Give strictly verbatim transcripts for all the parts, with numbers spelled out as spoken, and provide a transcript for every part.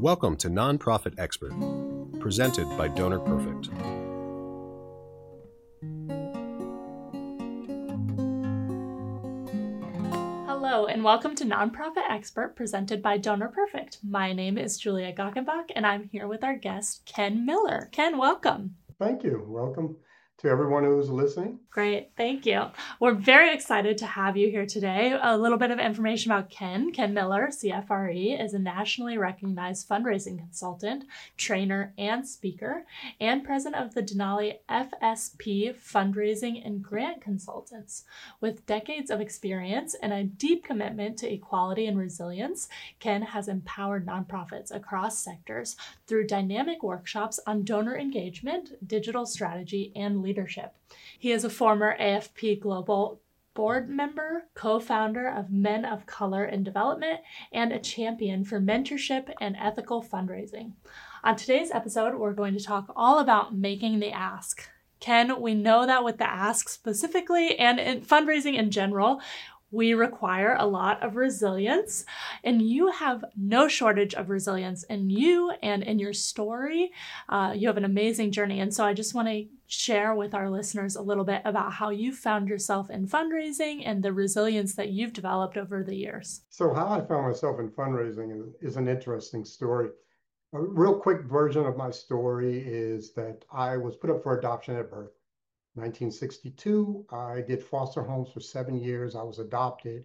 Welcome to Nonprofit Expert, presented by Donor Perfect. Hello, and welcome to Nonprofit Expert, presented by Donor Perfect. My name is Julia Gockenbach, and I'm here with our guest, Ken Miller. Ken, welcome. Thank you. Welcome to everyone who's listening. Great, thank you. We're very excited to have you here today. A little bit of information about Ken. Ken Miller, C F R E, is a nationally recognized fundraising consultant, trainer, and speaker, and president of the Denali F S P Fundraising and Grant Consultants. With decades of experience and a deep commitment to equality and resilience, Ken has empowered nonprofits across sectors through dynamic workshops on donor engagement, digital strategy, and leadership. He is a former A F P Global board member, co-founder of Men of Color in Development, and a champion for mentorship and ethical fundraising. On today's episode, we're going to talk all about making the ask. Ken, we know that with the ask specifically and in fundraising in general, we require a lot of resilience, and you have no shortage of resilience in you and in your story. Uh, you have an amazing journey, and so I just want to share with our listeners a little bit about how you found yourself in fundraising and the resilience that you've developed over the years. So how I found myself in fundraising is, is an interesting story. A real quick version of my story is that I was put up for adoption at birth. nineteen sixty-two, I did foster homes for seven years. I was adopted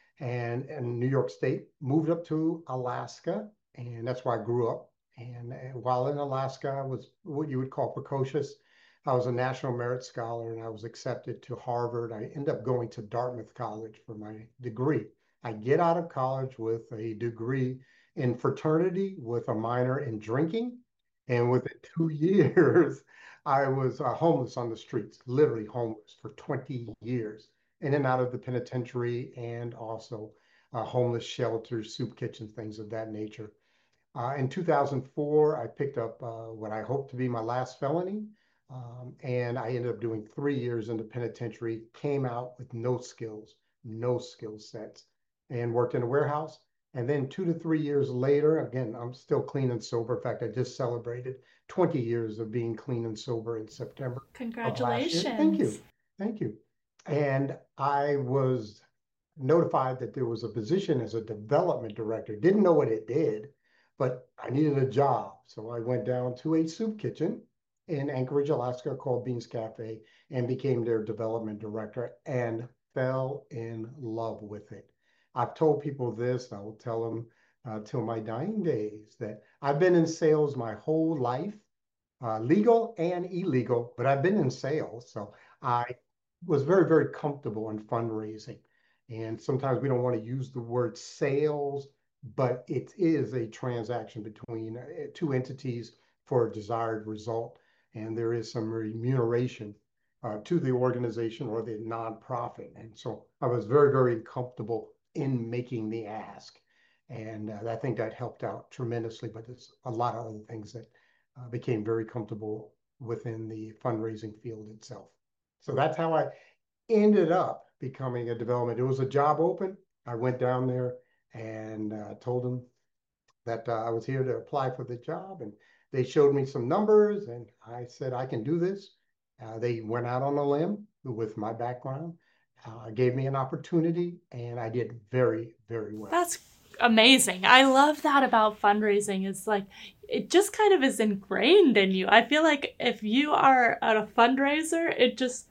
and in New York State, moved up to Alaska, and that's where I grew up. And, and while in Alaska, I was what you would call precocious. I was a National Merit Scholar, and I was accepted to Harvard. I ended up going to Dartmouth College for my degree. I get out of college with a degree in fraternity with a minor in drinking. And within two years, I was uh, homeless on the streets, literally homeless for twenty years, in and out of the penitentiary and also uh, homeless shelters, soup kitchens, things of that nature. Uh, in two thousand four, I picked up uh, what I hoped to be my last felony. Um, and I ended up doing three years in the penitentiary, came out with no skills, no skill sets, and worked in a warehouse. And then two to three years later, again, I'm still clean and sober. In fact, I just celebrated twenty years of being clean and sober in September of last year. Congratulations. Thank you. Thank you. And I was notified that there was a position as a development director. Didn't know what it did, but I needed a job. So I went down to a soup kitchen in Anchorage, Alaska, called Beans Cafe, and became their development director and fell in love with it. I've told people this, I will tell them uh, till my dying days, that I've been in sales my whole life, uh, legal and illegal, but I've been in sales. So I was very, very comfortable in fundraising. And sometimes we don't want to use the word sales, but it is a transaction between uh, two entities for a desired result. And there is some remuneration uh, to the organization or the nonprofit. And so I was very, very comfortable in making the ask. And uh, I think that helped out tremendously, but there's a lot of other things that uh, became very comfortable within the fundraising field itself. So that's how I ended up becoming a development. It was a job open. I went down there and uh, told them that uh, I was here to apply for the job, and they showed me some numbers, and I said, I can do this. Uh, they went out on a limb with my background, uh, gave me an opportunity, and I did very, very well. That's amazing. I love that about fundraising. It's like, it just kind of is ingrained in you. I feel like if you are at a fundraiser, it just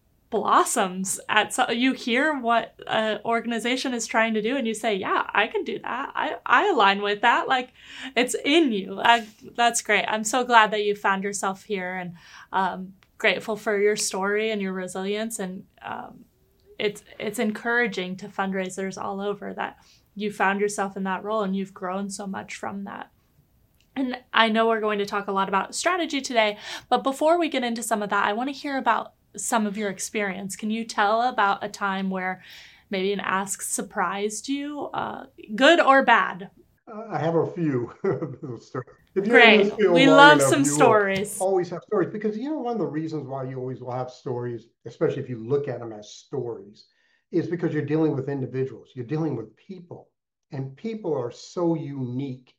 blossoms at so you hear what an organization is trying to do and you say, yeah, I can do that. I, I align with that. Like, it's in you. I, that's great. I'm so glad that you found yourself here, and um, grateful for your story and your resilience. And um, it's, it's encouraging to fundraisers all over that you found yourself in that role and you've grown so much from that. And I know we're going to talk a lot about strategy today, but before we get into some of that, I want to hear about some of your experience. Can you tell about a time where maybe an ask surprised you, uh, good or bad? Uh, I have a few stories. If you're Great. in this field We long love enough, some you stories. will always have stories, because you know one of the reasons why you always will have stories, especially if you look at them as stories, is because you're dealing with individuals. You're dealing with people, and people are so unique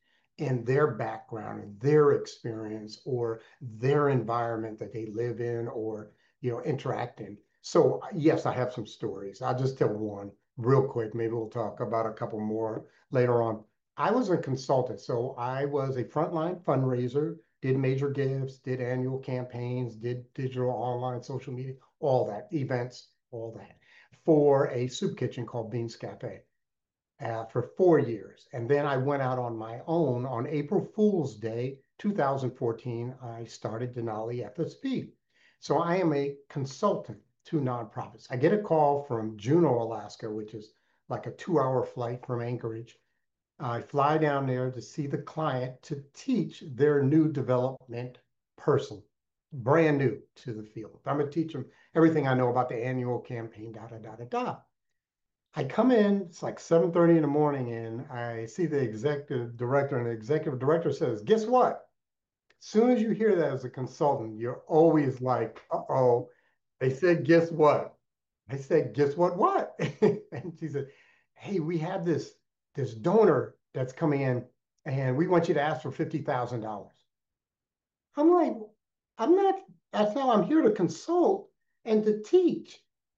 in their background and their experience or their environment that they live in or, you know, interact in. So yes, I have some stories. I'll just tell one real quick. Maybe we'll talk about a couple more later on. I was a consultant, so I was a frontline fundraiser, did major gifts, did annual campaigns, did digital, online, social media, all that, events, all that, for a soup kitchen called Beans Cafe uh, for four years. And then I went out on my own on April Fool's Day, two thousand fourteen. I started Denali F S P. So I am a consultant to nonprofits. I get a call from Juneau, Alaska, which is like a two hour flight from Anchorage. I fly down there to see the client to teach their new development person, brand new to the field. I'm going to teach them everything I know about the annual campaign, da, da, da, da, da. I come in, it's like seven thirty in the morning, and I see the executive director, and the executive director says, guess what? As soon as you hear that as a consultant, you're always like, uh-oh, they said, guess what? I said, guess what, what? And she said, hey, we have this, this donor that's coming in, and we want you to ask for fifty thousand dollars. I'm like, I'm not, that's how I'm here to consult and to teach.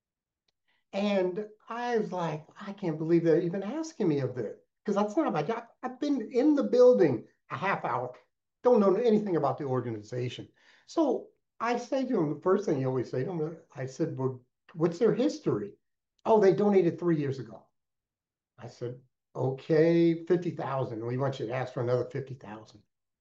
And I was like, I can't believe they're even asking me of this because that's not my job. I've been in the building a half hour, don't know anything about the organization. So I say to him, the first thing you always say to him, I said, well, what's their history? Oh, they donated three years ago. I said, okay, fifty thousand. We want you to ask for another fifty thousand.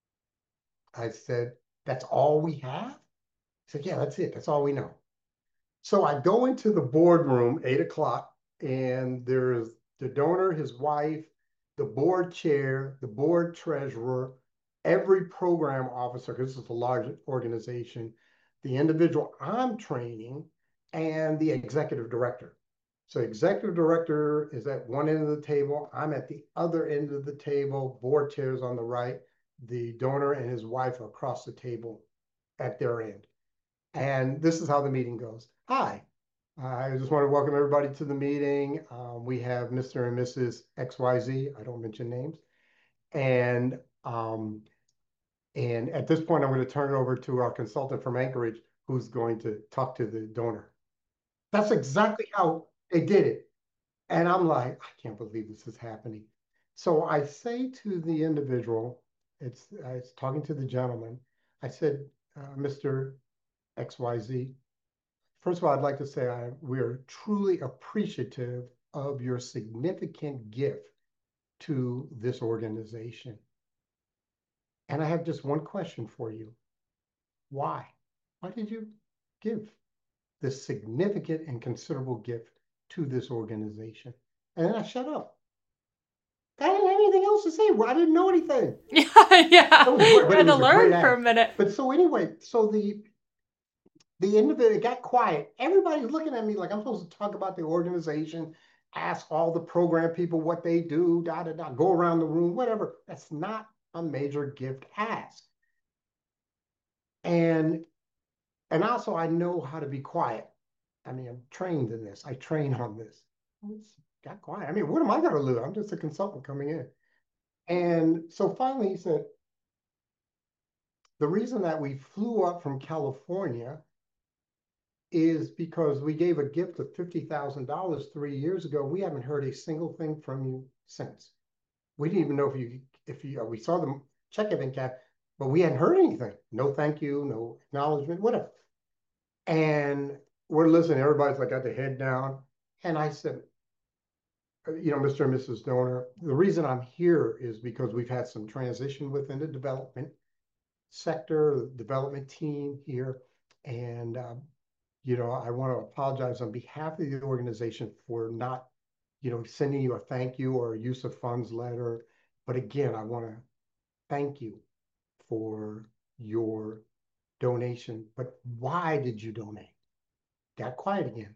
I said, that's all we have? He said, yeah, that's it. That's all we know. So I go into the boardroom, eight o'clock, and there's the donor, his wife, the board chair, the board treasurer, every program officer, because this is a large organization, the individual I'm training, and the executive director. So executive director is at one end of the table. I'm at the other end of the table, board chairs on the right, the donor and his wife across the table at their end. And this is how the meeting goes. Hi, I just want to welcome everybody to the meeting. Um, we have Mister and Missus X Y Z. I don't mention names. And, um, and at this point, I'm going to turn it over to our consultant from Anchorage, who's going to talk to the donor. That's exactly how they did it. And I'm like, I can't believe this is happening. So I say to the individual, it's, I was talking to the gentleman, I said, uh, Mister X Y Z, first of all, I'd like to say I, we're truly appreciative of your significant gift to this organization. And I have just one question for you. Why? Why did you give this significant and considerable gift to this organization? And then I shut up. I didn't have anything else to say. I didn't know anything. Yeah, yeah. It was great, but Had it was to a learn great for a act. minute. But so anyway, so the the individual got quiet. Everybody's looking at me like I'm supposed to talk about the organization, ask all the program people what they do, da da da, go around the room, whatever. That's not a major gift ask. And and also I know how to be quiet. I mean, I'm trained in this. I train on this. It's got quiet. I mean, what am I going to lose? I'm just a consultant coming in. And so finally he said, the reason that we flew up from California is because we gave a gift of fifty thousand dollars three years ago. We haven't heard a single thing from you since. We didn't even know if you, if you, we saw the check in cap, but we hadn't heard anything. No thank you, no acknowledgement, whatever. And we're listening, everybody's like got their head down. And I said, you know, Mister and Missus Donor, the reason I'm here is because we've had some transition within the development sector, the development team here. And, um, you know, I want to apologize on behalf of the organization for not, you know, sending you a thank you or a use of funds letter. But again, I want to thank you for your donation. But why did you donate? Got quiet again.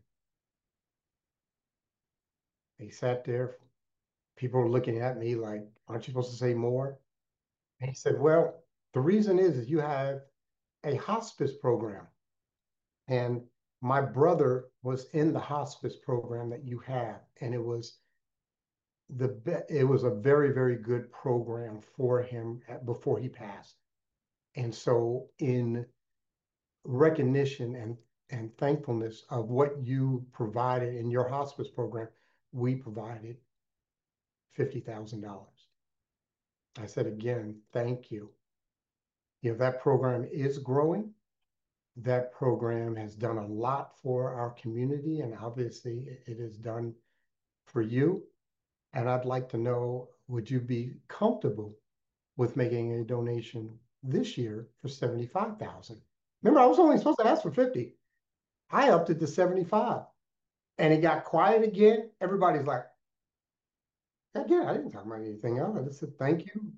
They sat there. People were looking at me like, aren't you supposed to say more? And he said, well, the reason is, is you have a hospice program. And my brother was in the hospice program that you have. And it was the it was a very, very good program for him before he passed. And so in recognition and, and thankfulness of what you provided in your hospice program, we provided fifty thousand dollars. I said, again, thank you. You know, that program is growing. That program has done a lot for our community, and obviously it has done for you. And I'd like to know, would you be comfortable with making a donation this year for seventy-five thousand? Remember, I was only supposed to ask for fifty. I upped it to seventy-five. And it got quiet again. Everybody's like, again, I didn't talk about anything else. I just said, thank you.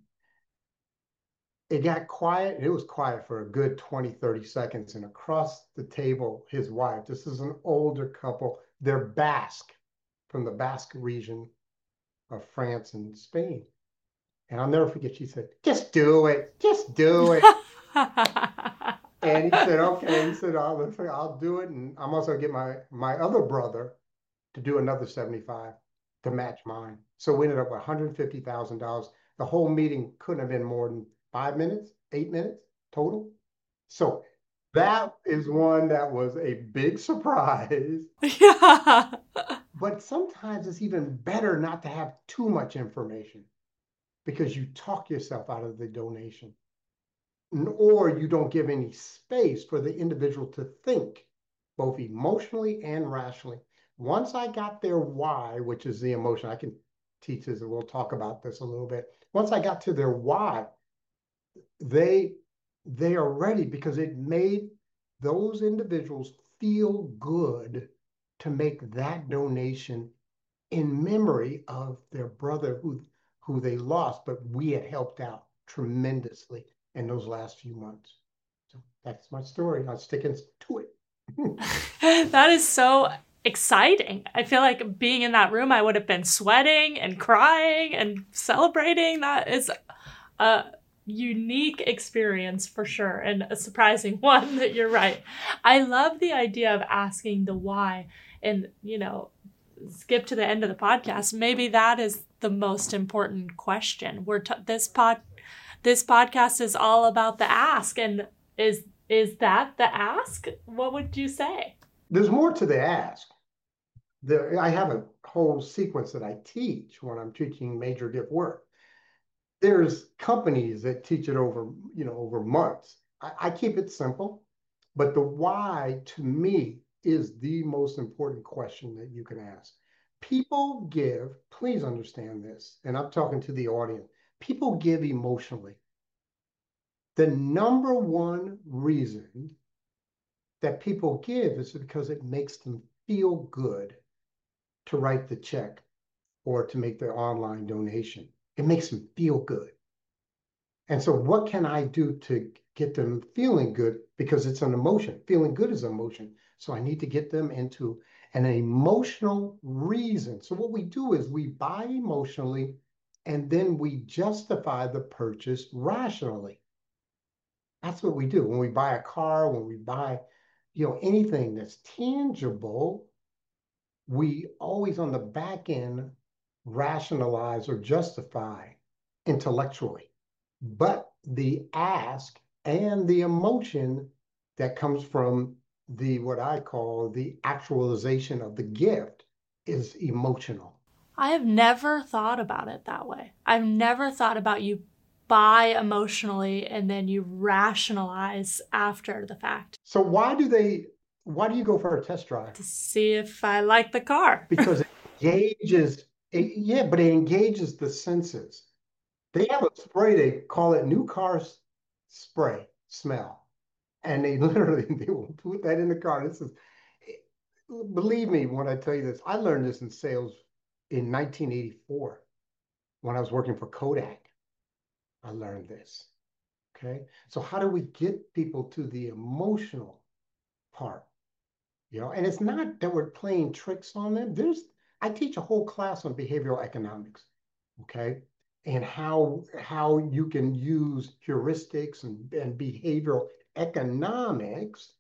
It got quiet. It was quiet for a good twenty, thirty seconds. And across the table, his wife, this is an older couple, they're Basque, from the Basque region of France and Spain. And I'll never forget, she said, just do it. Just do it. And he said, okay. He said, I'll, I'll do it. And I'm also going to get my, my other brother to do another seventy-five to match mine. So we ended up with one hundred fifty thousand dollars. The whole meeting couldn't have been more than five minutes, eight minutes total. So that is one that was a big surprise. Yeah. But sometimes it's even better not to have too much information, because you talk yourself out of the donation, or you don't give any space for the individual to think, both emotionally and rationally. Once I got their why, which is the emotion, I can teach this, and we'll talk about this a little bit. Once I got to their why, they they are ready, because it made those individuals feel good to make that donation in memory of their brother who who they lost, but we had helped out tremendously in those last few months. So that's my story. I'm sticking to it. That is so exciting. I feel like being in that room, I would have been sweating and crying and celebrating. That is a unique experience for sure, and a surprising one. That you're right. I love the idea of asking the why, and, you know, skip to the end of the podcast. Maybe that is the most important question. We're t- this pod, this podcast is all about the ask, and is is that the ask? What would you say? There's more to the ask. There, I have a whole sequence that I teach when I'm teaching major gift work. There's companies that teach it over, you know, over months. I, I keep it simple, but the why, to me, is the most important question that you can ask. People give, please understand this, and I'm talking to the audience, people give emotionally. The number one reason that people give is because it makes them feel good to write the check or to make their online donation. It makes them feel good. And so what can I do to get them feeling good? Because it's an emotion. Feeling good is emotion. So I need to get them into an emotional reason. So what we do is we buy emotionally, and then we justify the purchase rationally. That's what we do. When we buy a car, when we buy, you know, anything that's tangible, we always on the back end rationalize or justify intellectually. But the ask and the emotion that comes from the, what I call the actualization of the gift, is emotional. I have never thought about it that way. I've never thought about you buy emotionally and then you rationalize after the fact. So why do they, why do you go for a test drive? To see if I like the car. Because it engages, it, yeah, but it engages the senses. They have a spray, they call it new car spray smell. And they literally, they will put that in the car. This is, believe me when I tell you this, I learned this in sales in nineteen eighty-four when I was working for Kodak. I learned this, okay? So how do we get people to the emotional part? You know, and it's not that we're playing tricks on them. There's, I teach a whole class on behavioral economics, okay? And how, how you can use heuristics and, and behavioral economics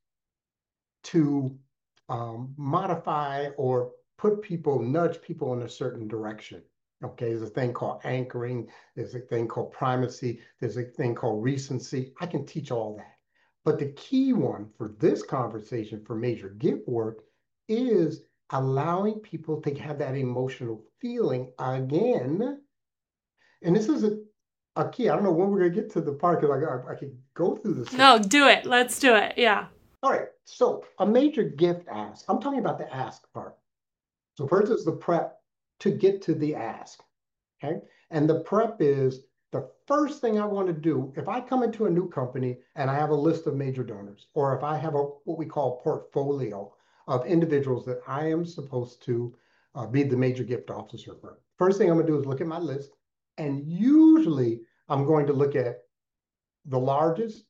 to um, modify or put people, nudge people in a certain direction. Okay, there's a thing called anchoring, there's a thing called primacy, there's a thing called recency. I can teach all that. But the key one for this conversation for major gift work is allowing people to have that emotional feeling again. And this is a, a key. I don't know when we're going to get to the part because I, I, I could go through this. No, do it. Let's do it. Yeah. All right. So a major gift ask. I'm talking about the ask part. So first is the prep to get to the ask. Okay. And the prep is the first thing I want to do if I come into a new company and I have a list of major donors, or if I have a what we call portfolio of individuals that I am supposed to uh, be the major gift officer for. First thing I'm going to do is look at my list. And usually I'm going to look at the largest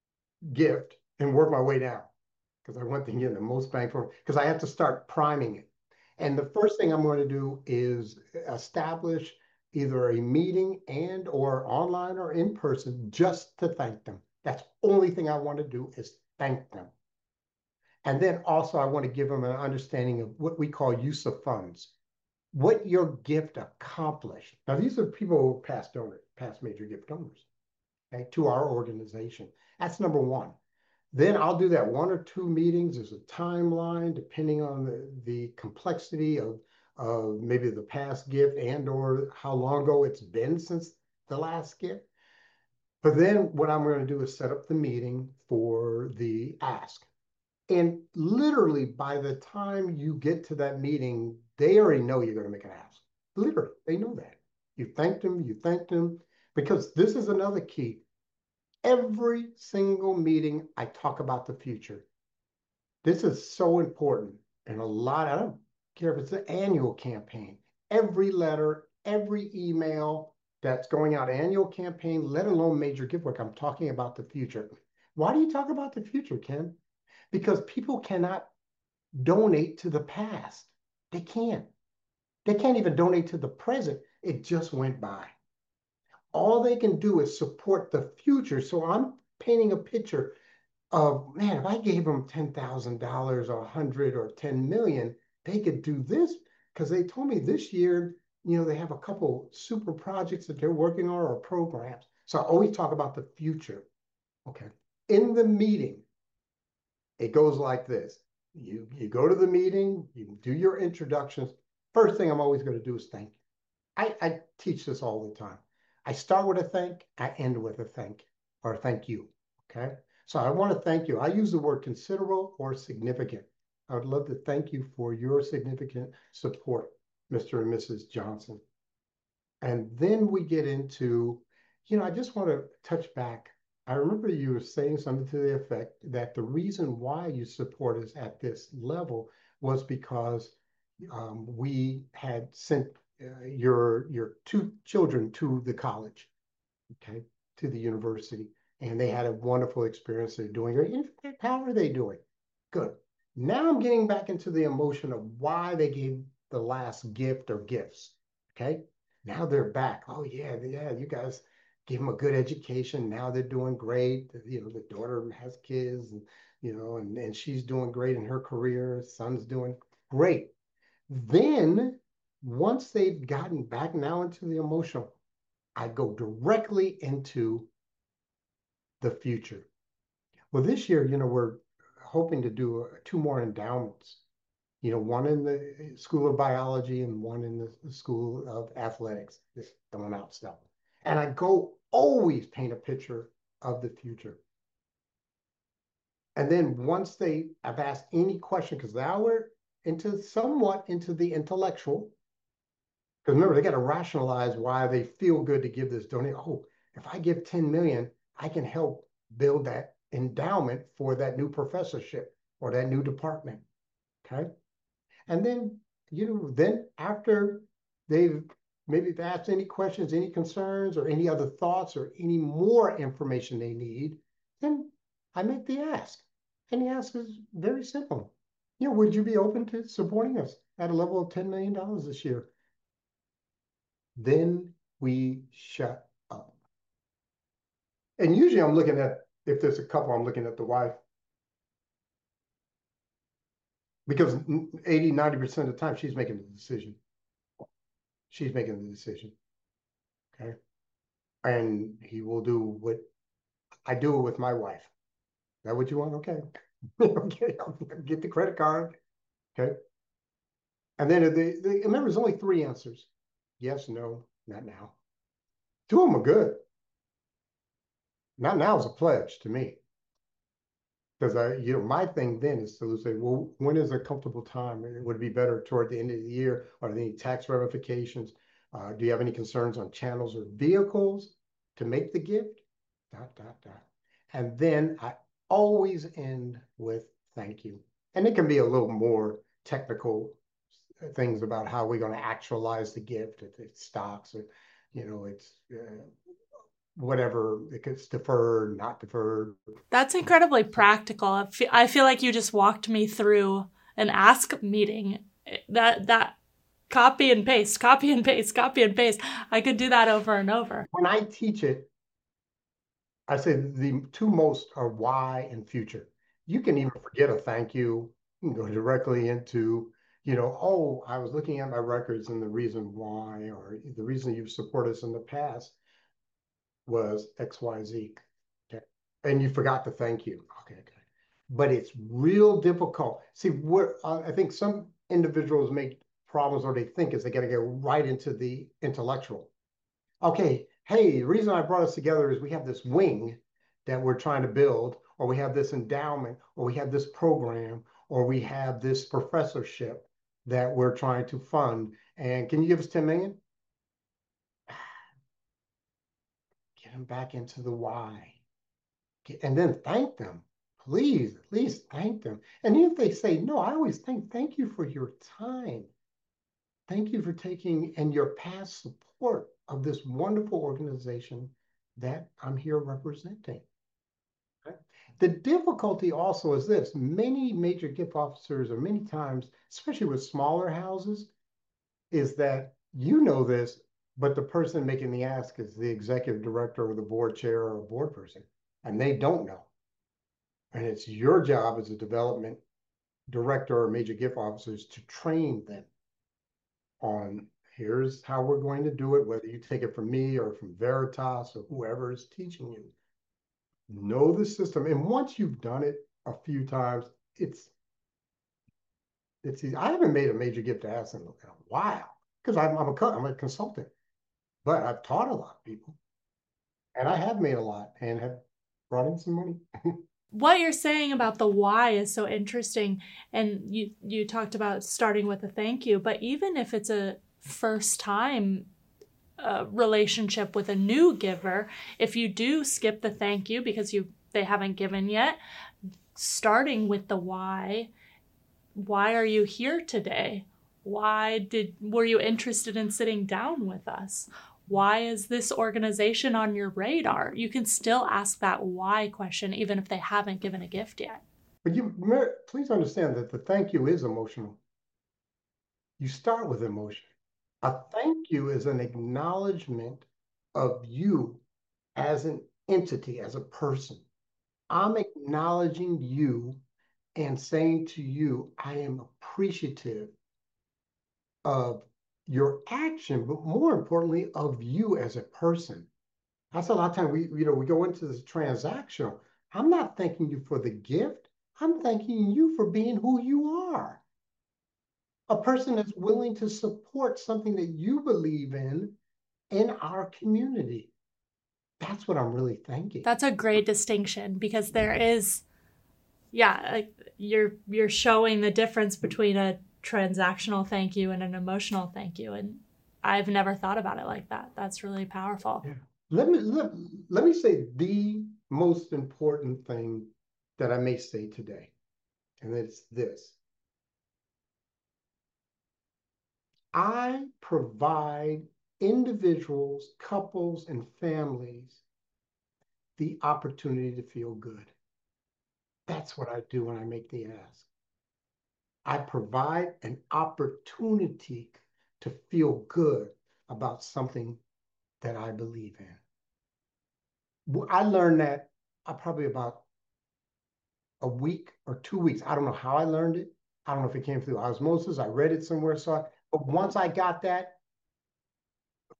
gift and work my way down because I want to get the most bang for it because I have to start priming it. And the first thing I'm going to do is establish either a meeting and or online or in person just to thank them. That's the only thing I want to do is thank them. And then also I want to give them an understanding of what we call use of funds, what your gift accomplished. Now, these are people who are past donors, past major gift donors, okay, to our organization. That's number one. Then I'll do that one or two meetings. There's a timeline depending on the, the complexity of, of maybe the past gift and or how long ago it's been since the last gift. But then what I'm going to do is set up the meeting for the ask. And literally by the time you get to that meeting, they already know you're going to make an ask. Literally, they know that. You thanked them, you thanked them, because this is another key. Every single meeting, I talk about the future. This is so important. And a lot, I don't care if it's an annual campaign, every letter, every email that's going out, annual campaign, let alone major gift work, I'm talking about the future. Why do you talk about the future, Ken? Because people cannot donate to the past. They can't. They can't even donate to the present. It just went by. All they can do is support the future. So I'm painting a picture of, man, if I gave them ten thousand dollars or one hundred or ten million, they could do this because they told me this year, you know, they have a couple super projects that they're working on or programs. So I always talk about the future. Okay. In the meeting, it goes like this. You, you go to the meeting, you do your introductions. First thing I'm always going to do is thank you. I, I teach this all the time. I start with a thank, I end with a thank or thank you. Okay. So I want to thank you. I use the word considerable or significant. I would love to thank you for your significant support, Mister and Missus Johnson. And then we get into, you know, I just want to touch back. I remember you were saying something to the effect that the reason why you support us at this level was because um, we had sent uh, your your two children to the college, okay, to the university, and they had a wonderful experience. They're doing great. In fact, how are they doing? Good. Now I'm getting back into the emotion of why they gave the last gift or gifts. Okay. Now they're back. Oh yeah, yeah. You guys gave them a good education. Now they're doing great. You know, the daughter has kids, and you know, and, and she's doing great in her career. Son's doing great. Then once they've gotten back now into the emotional, I go directly into the future. Well, this year, you know, we're hoping to do uh, two more endowments, you know, one in the School of Biology and one in the School of Athletics, just throwing out stuff. And I go always paint a picture of the future. And then once they have asked any question, because now we're into somewhat into the intellectual, because remember, they got to rationalize why they feel good to give this donation. Oh, if I give ten million, I can help build that endowment for that new professorship or that new department. Okay. And then, you know, then after they've maybe asked any questions, any concerns, or any other thoughts, or any more information they need, then I make the ask. And the ask is very simple. You know, would you be open to supporting us at a level of ten million dollars this year? Then we shut up. And usually I'm looking at, if there's a couple, I'm looking at the wife. Because eighty, ninety percent of the time she's making the decision. she's making the decision. Okay. And he will do what I do with my wife. Is that what you want? Okay. Okay, I'll get the credit card. Okay. And then the, the remember, there's only three answers. Yes, no, not now. Two of them are good. Not now is a pledge to me. Because I, you know, my thing then is to say, well, when is a comfortable time? Would it be better toward the end of the year? Are there any tax ramifications? Uh, do you have any concerns on channels or vehicles to make the gift? Dot, dot, dot. And then I always end with thank you. And it can be a little more technical things about how we're going to actualize the gift. If it's stocks, or, you know, it's uh, whatever, it gets deferred, not deferred. That's incredibly practical. I feel, I feel like you just walked me through an ask meeting. That that copy and paste, copy and paste, copy and paste. I could do that over and over. When I teach it, I say the two most are why and future. You can even forget a thank you. You can go directly into, you know, oh, I was looking at my records and the reason why, or the reason you've supported us in the past was X Y Z. Okay. And you forgot to thank you. Okay, okay. But it's real difficult. See, where uh, I think some individuals make problems, or they think is they got to get right into the intellectual. Okay, hey, the reason I brought us together is we have this wing that we're trying to build, or we have this endowment, or we have this program, or we have this professorship that we're trying to fund. And can you give us ten million? Get them back into the why. And then thank them. Please, at least thank them. And if they say no, I always think, thank you for your time. Thank you for taking and your past support of this wonderful organization that I'm here representing. Okay? The difficulty also is this: many major gift officers, or many times, especially with smaller houses, is that you know this, but the person making the ask is the executive director or the board chair or a board person, and they don't know. And it's your job as a development director or major gift officers to train them on, here's how we're going to do it, whether you take it from me or from Veritas or whoever is teaching you. Know the system. And once you've done it a few times, it's it's easy. I haven't made a major gift ask in a while because I'm, I'm, a, I'm a consultant, but I've taught a lot of people. And I have made a lot and have brought in some money. What you're saying about the why is so interesting. And you, you talked about starting with a thank you, but even if it's a first time uh, relationship with a new giver, if you do skip the thank you because you they haven't given yet, starting with the why, why are you here today? Why did were you interested in sitting down with us? Why is this organization on your radar? You can still ask that why question even if they haven't given a gift yet. But you please understand that the thank you is emotional. You start with emotion. A thank you is an acknowledgement of you as an entity, as a person. I'm acknowledging you and saying to you, I am appreciative of your action, but more importantly, of you as a person. That's a lot of time we, you know, we go into this transactional. I'm not thanking you for the gift. I'm thanking you for being who you are. A person that's willing to support something that you believe in in our community. That's what I'm really thanking. That's a great distinction, because there is, yeah, you're you're showing the difference between a transactional thank you and an emotional thank you. And I've never thought about it like that. That's really powerful. Yeah. Let me let, let me say the most important thing that I may say today, and it's this. I provide individuals, couples, and families the opportunity to feel good. That's what I do when I make the ask. I provide an opportunity to feel good about something that I believe in. I learned that uh, probably about a week or two weeks. I don't know how I learned it. I don't know if it came through osmosis. I read it somewhere. So, I, but once I got that,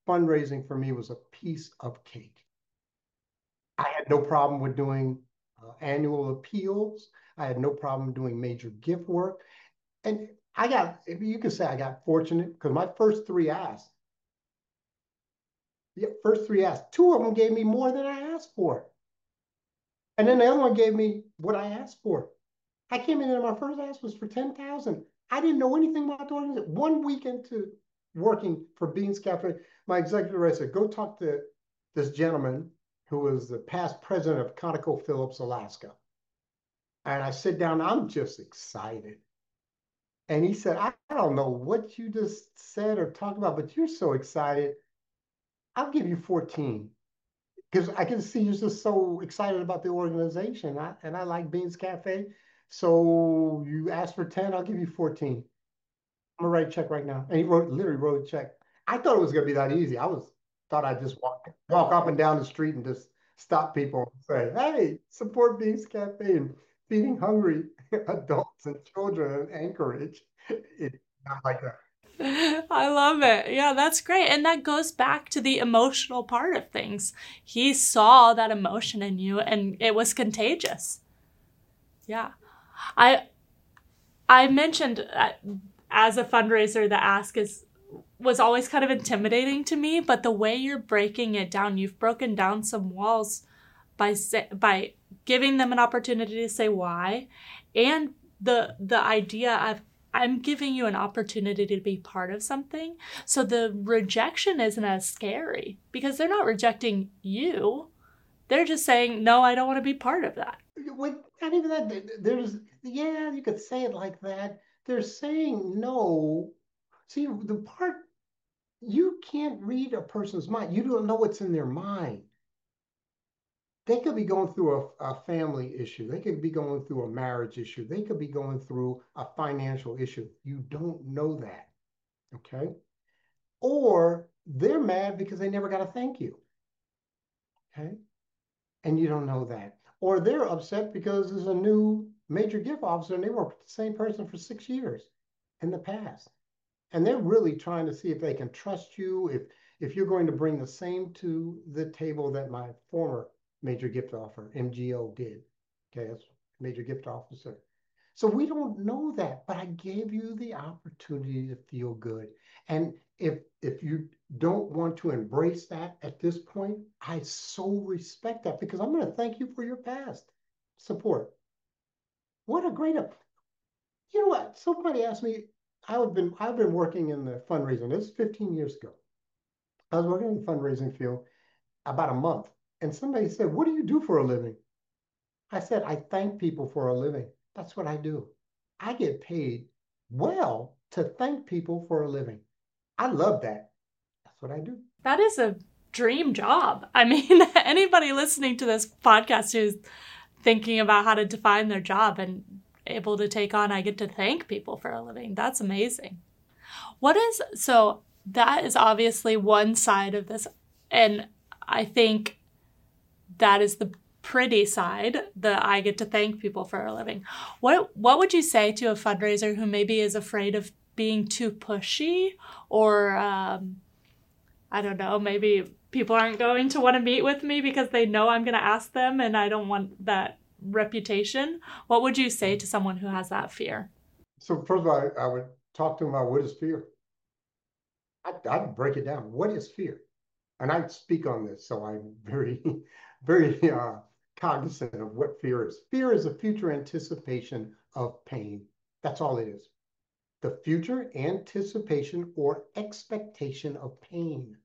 fundraising for me was a piece of cake. I had no problem with doing uh, annual appeals. I had no problem doing major gift work. And I got, if you could say I got fortunate because my first three asks, yeah, first three asks, two of them gave me more than I asked for. And then the other one gave me what I asked for. I came in and my first ask was for ten thousand. I didn't know anything about the organization. One week into working for Beans Cafe, my executive director said, go talk to this gentleman who was the past president of ConocoPhillips, Alaska. And I sit down, I'm just excited. And he said, I don't know what you just said or talked about, but you're so excited. I'll give you fourteen. Because I can see you're just so excited about the organization. I, and I like Beans Cafe. So you asked for ten, I'll give you fourteen. I'm gonna write a check right now. And he wrote, literally wrote a check. I thought it was gonna be that easy. I was thought I'd just walk walk up and down the street and just stop people and say, hey, support Beans Cafe and feeding hungry adults and children in Anchorage. It's not like that. I love it. Yeah, that's great. And that goes back to the emotional part of things. He saw that emotion in you and it was contagious. Yeah. I I mentioned uh, as a fundraiser, the ask is was always kind of intimidating to me, but the way you're breaking it down, you've broken down some walls by say, by giving them an opportunity to say why, and the the idea of I'm giving you an opportunity to be part of something. So the rejection isn't as scary because they're not rejecting you. They're just saying, no, I don't want to be part of that. With, not even that. There's, yeah, you could say it like that. They're saying no. See, the part, you can't read a person's mind. You don't know what's in their mind. They could be going through a, a family issue. They could be going through a marriage issue. They could be going through a financial issue. You don't know that, okay? Or they're mad because they never got a thank you, okay? And you don't know that. Or they're upset because there's a new major gift officer and they worked with the same person for six years in the past. And they're really trying to see if they can trust you, if if you're going to bring the same to the table that my former major gift offer, M G O, did. Okay, that's major gift officer. So we don't know that, but I gave you the opportunity to feel good. And if if you don't want to embrace that at this point, I so respect that because I'm going to thank you for your past support. What a great, you know what? Somebody asked me, I've been I've been working in the fundraising. This is fifteen years ago. I was working in the fundraising field about a month, and somebody said, "What do you do for a living?" I said, "I thank people for a living. That's what I do. I get paid well to thank people for a living." I love that. That's what I do. That is a dream job. I mean, anybody listening to this podcast who's thinking about how to define their job and able to take on, I get to thank people for a living. That's amazing. What is, so that is obviously one side of this. And I think that is the pretty side, the I get to thank people for a living. What, what would you say to a fundraiser who maybe is afraid of being too pushy or, um, I don't know, maybe people aren't going to want to meet with me because they know I'm going to ask them and I don't want that reputation? What would you say to someone who has that fear? So first of all, I, I would talk to them about what is fear. I'd, I'd break it down. What is fear? And I speak on this, so I'm very, very uh, cognizant of what fear is. Fear is a future anticipation of pain. That's all it is. The future anticipation or expectation of pain.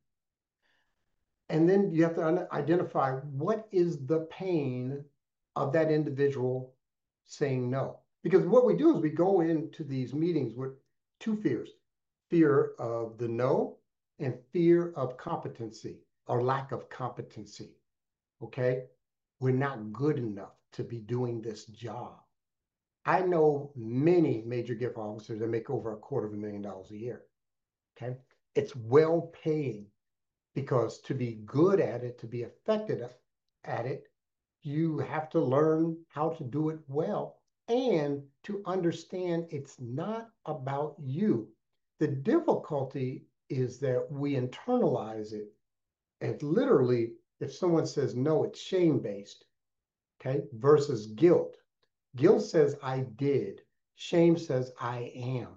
And then you have to identify what is the pain of that individual saying no. Because what we do is we go into these meetings with two fears: fear of the no and fear of competency or lack of competency. Okay? We're not good enough to be doing this job. I know many major gift officers that make over a quarter of a million dollars a year. Okay? It's well paying because to be good at it, to be effective at it, you have to learn how to do it well and to understand it's not about you. The difficulty is that we internalize it. And literally, if someone says no, it's shame-based, okay, versus guilt. Guilt says I did. Shame says I am,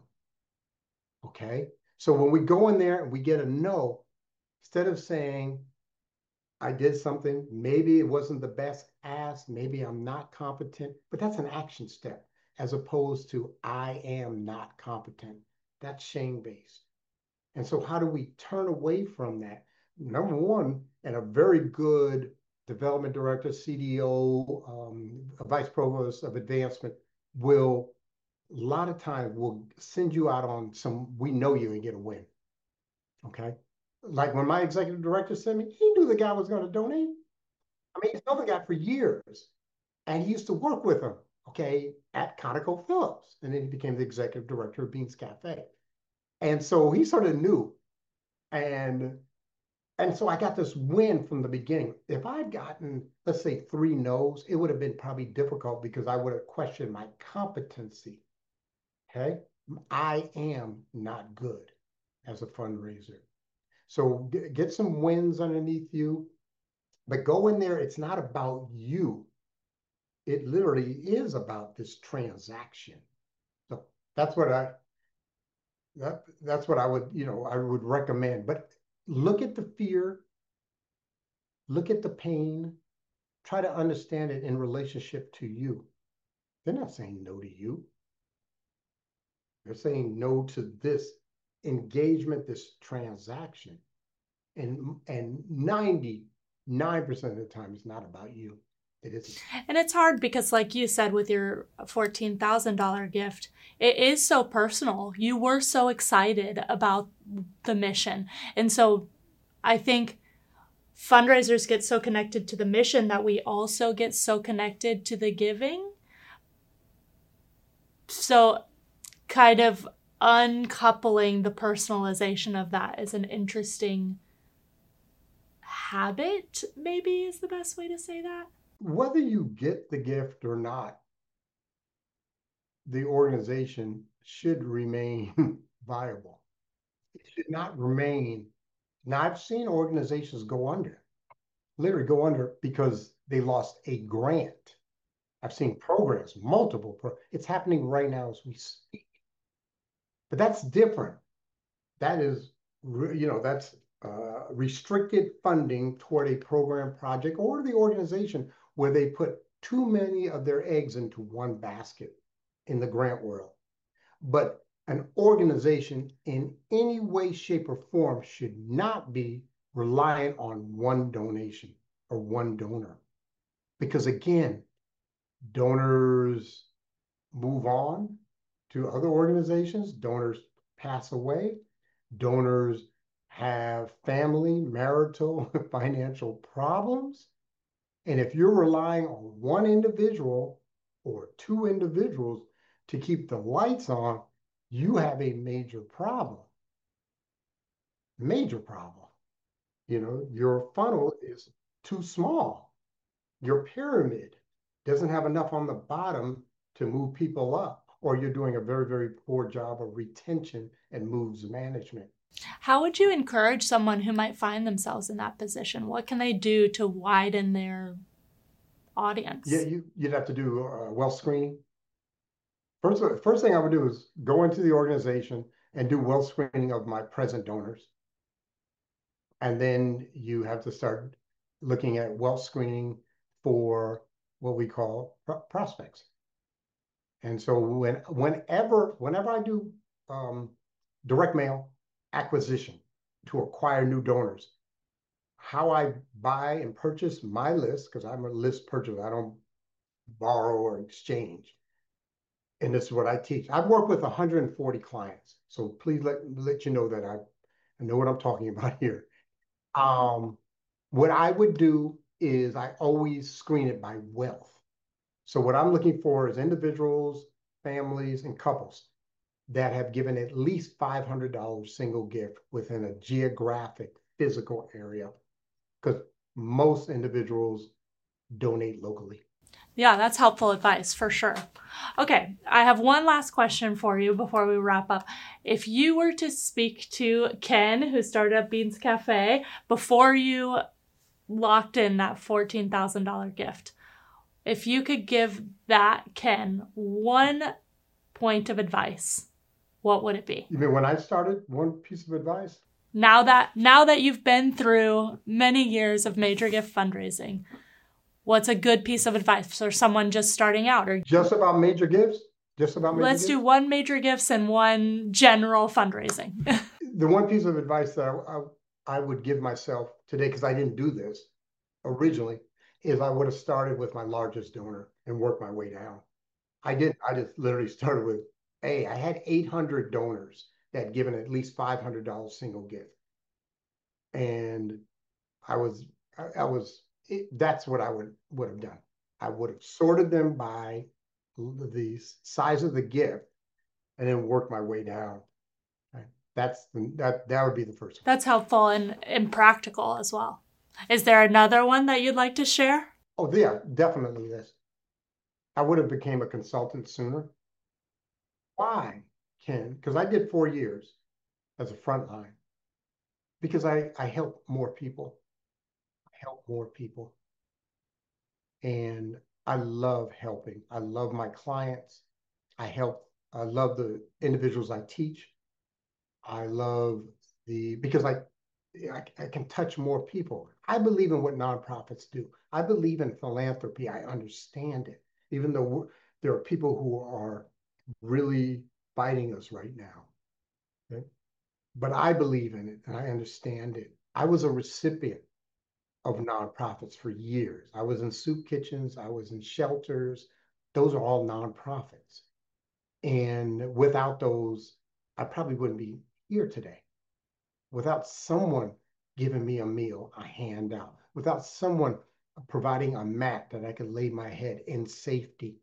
okay? So when we go in there and we get a no, instead of saying, I did something, maybe it wasn't the best ask, maybe I'm not competent, but that's an action step as opposed to I am not competent. That's shame-based. And so how do we turn away from that? Number one, and a very good development director, C D O, um, a vice provost of advancement will, a lot of times, will send you out on some, we know you and get a win, okay? Like when my executive director sent me, he knew the guy was going to donate. I mean, he's known the guy for years, and he used to work with him, okay, at ConocoPhillips, and then he became the executive director of Beans Cafe. And so he sort of knew. And and so I got this win from the beginning. If I'd gotten, let's say, three no's, it would have been probably difficult because I would have questioned my competency. Okay? I am not good as a fundraiser. So get some wins underneath you, but go in there. It's not about you. It literally is about this transaction. So that's what I that that's what I would, you know, I would recommend. But look at the fear, look at the pain, try to understand it in relationship to you. They're not saying no to you. They're saying no to this engagement, this transaction. And and ninety-nine percent of the time, it's not about you. It isn't. And it's hard because, like you said, with your fourteen thousand dollars gift, it is so personal. You were so excited about the mission. And so I think fundraisers get so connected to the mission that we also get so connected to the giving. So kind of uncoupling the personalization of that is an interesting habit, maybe is the best way to say that. Whether you get the gift or not, the organization should remain viable. It should not remain. Now, I've seen organizations go under, literally go under because they lost a grant. I've seen programs, multiple pro it's happening right now as we speak. But that's different. That is, you know, that's uh, restricted funding toward a program project or the organization where they put too many of their eggs into one basket in the grant world. But an organization in any way, shape, or form should not be reliant on one donation or one donor. Because again, donors move on to other organizations, donors pass away, donors have family, marital, financial problems. And if you're relying on one individual or two individuals to keep the lights on, you have a major problem. Major problem. You know, your funnel is too small. Your pyramid doesn't have enough on the bottom to move people up, or you're doing a very, very poor job of retention and moves management. How would you encourage someone who might find themselves in that position? What can they do to widen their audience? Yeah, you, you'd have to do uh, wealth screening. First, first thing I would do is go into the organization and do wealth screening of my present donors. And then you have to start looking at wealth screening for what we call pro prospects. And so when, whenever, whenever I do um, direct mail acquisition to acquire new donors, how I buy and purchase my list, because I'm a list purchaser, I don't borrow or exchange. And this is what I teach. I've worked with one hundred forty clients, so please let, let you know that I, I know what I'm talking about here. Um, what I would do is I always screen it by wealth. So what I'm looking for is individuals, families, and couples that have given at least five hundred dollars single gift within a geographic, physical area, because most individuals donate locally. Yeah, that's helpful advice for sure. Okay, I have one last question for you before we wrap up. If you were to speak to Ken, who started up Beans Cafe, before you locked in that fourteen thousand dollars gift, if you could give that Ken one point of advice, what would it be? You mean when I started, one piece of advice? Now that now that you've been through many years of major gift fundraising, what's a good piece of advice for someone just starting out? Or Just about major gifts? Just about major let's gifts? do one major gifts and one general fundraising. The one piece of advice that I, I, I would give myself today, because I didn't do this originally, is I would have started with my largest donor and worked my way down. I did. I just literally started with, hey, I had eight hundred donors that had given at least five hundred dollars single gift. And I was, I, I was, it, that's what I would, would have done. I would have sorted them by the size of the gift and then worked my way down. Right? That's the, that, that would be the first one. That's helpful and, and practical as well. Is there another one that you'd like to share? Oh, yeah, definitely this. I would have became a consultant sooner. Why, Ken? Because I did four years as a frontline. Because I, I help more people. I help more people. And I love helping. I love my clients. I help. I love the individuals I teach. I love the, because I, I, I can touch more people. I believe in what nonprofits do. I believe in philanthropy. I understand it. Even though there are people who are really fighting us right now. Okay? But I believe in it and I understand it. I was a recipient of nonprofits for years. I was in soup kitchens. I was in shelters. Those are all nonprofits. And without those, I probably wouldn't be here today. Without someone giving me a meal, a handout, without someone providing a mat that I could lay my head in safety,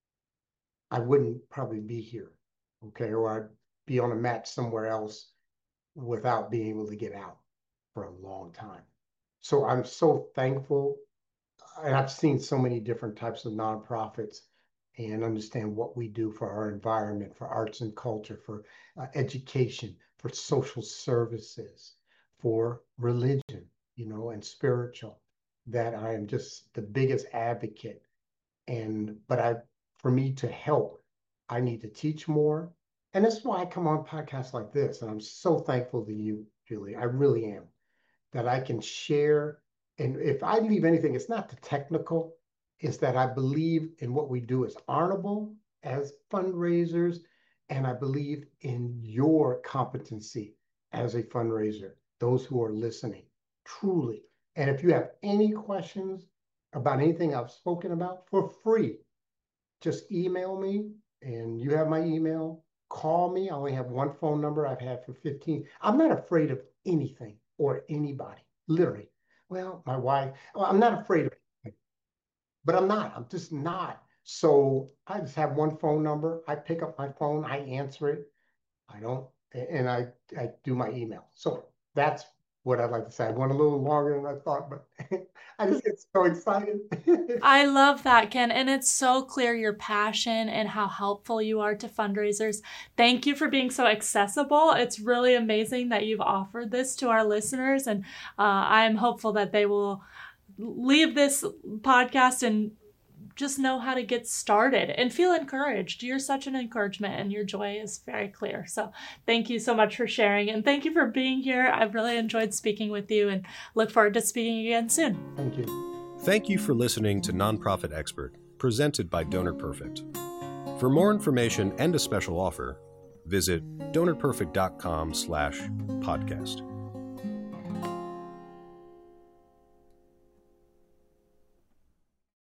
I wouldn't probably be here, okay? Or I'd be on a mat somewhere else without being able to get out for a long time. So I'm so thankful. And I've seen so many different types of nonprofits and understand what we do for our environment, for arts and culture, for uh, education, for social services, for religion, you know, and spiritual, that I am just the biggest advocate. And, but I, for me to help, I need to teach more. And that's why I come on podcasts like this. And I'm so thankful to you, Julie. I really am, that I can share. And if I leave anything, it's not the technical, it's that I believe in what we do as honorable, as fundraisers, and I believe in your competency as a fundraiser, those who are listening, truly. And if you have any questions about anything I've spoken about, for free, just email me, and you have my email. Call me. I only have one phone number. I've had for fifteen. I'm not afraid of anything or anybody, literally. Well, my wife, well, I'm not afraid of anything, but I'm not. I'm just not. So I just have one phone number. I pick up my phone. I answer it. I don't, and I, I do my email. So that's what I'd like to say. I went a little longer than I thought, but I just get so excited. I love that, Ken. And it's so clear your passion and how helpful you are to fundraisers. Thank you for being so accessible. It's really amazing that you've offered this to our listeners. And uh, I'm hopeful that they will leave this podcast and just know how to get started and feel encouraged. You're such an encouragement and your joy is very clear. So thank you so much for sharing, and thank you for being here. I've really enjoyed speaking with you and look forward to speaking again soon. Thank you. Thank you for listening to Nonprofit Expert, presented by Donor Perfect. For more information and a special offer, visit donorperfect.com slash podcast.